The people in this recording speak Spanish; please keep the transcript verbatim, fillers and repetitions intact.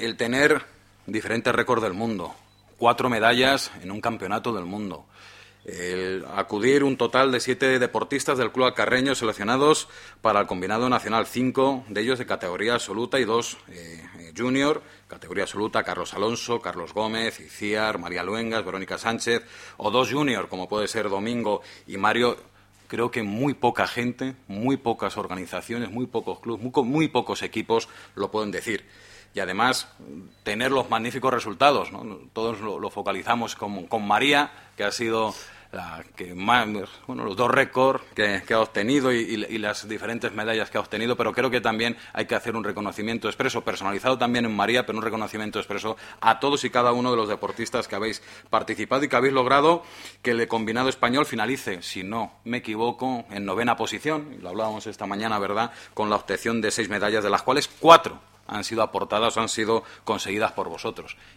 el tener diferentes récords del mundo, cuatro medallas en un campeonato del mundo, el acudir un total de siete deportistas del club alcarreño seleccionados para el combinado nacional, cinco de ellos de categoría absoluta y dos eh, junior, categoría absoluta, Carlos Alonso, Carlos Gómez, Iciar, María Luengas, Verónica Sánchez, o dos junior, como puede ser Domingo y Mario. Creo que muy poca gente, muy pocas organizaciones, muy pocos clubes, muy, muy pocos equipos lo pueden decir. Y además, tener los magníficos resultados, ¿no? Todos lo, lo focalizamos con, con María, que ha sido la que más, bueno, los dos récords que, que ha obtenido y, y, y las diferentes medallas que ha obtenido, pero creo que también hay que hacer un reconocimiento expreso, personalizado también en María, pero un reconocimiento expreso a todos y cada uno de los deportistas que habéis participado y que habéis logrado que el combinado español finalice, si no me equivoco, en novena posición, y lo hablábamos esta mañana, ¿verdad?, con la obtención de seis medallas, de las cuales cuatro han sido aportadas o han sido conseguidas por vosotros.